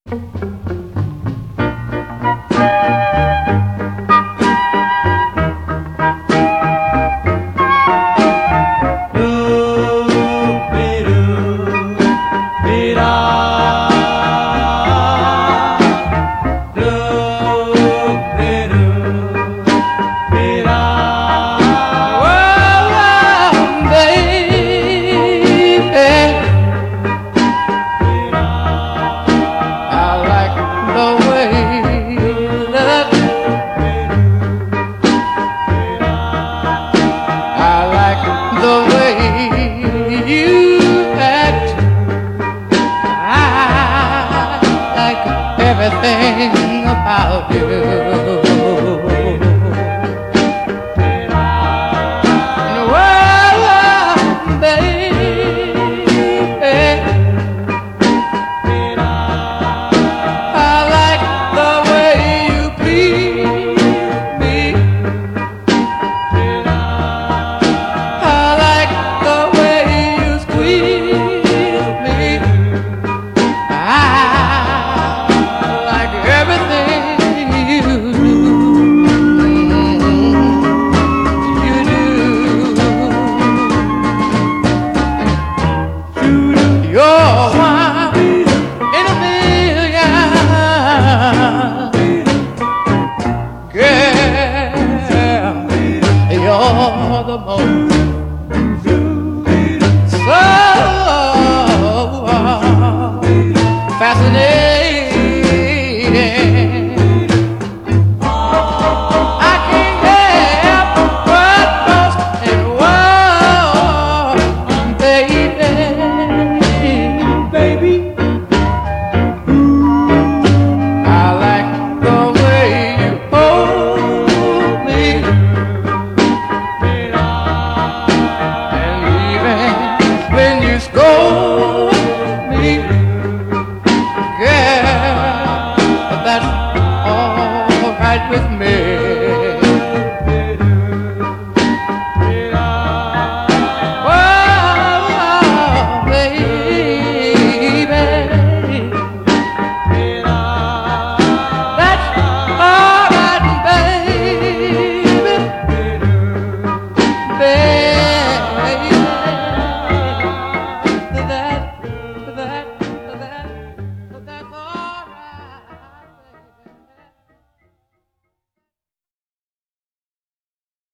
Everything about you. Well, baby, I like the way you please me. I like the way you squeeze me. Everything you do, you're one in a million, girl, you're the most so fascinating.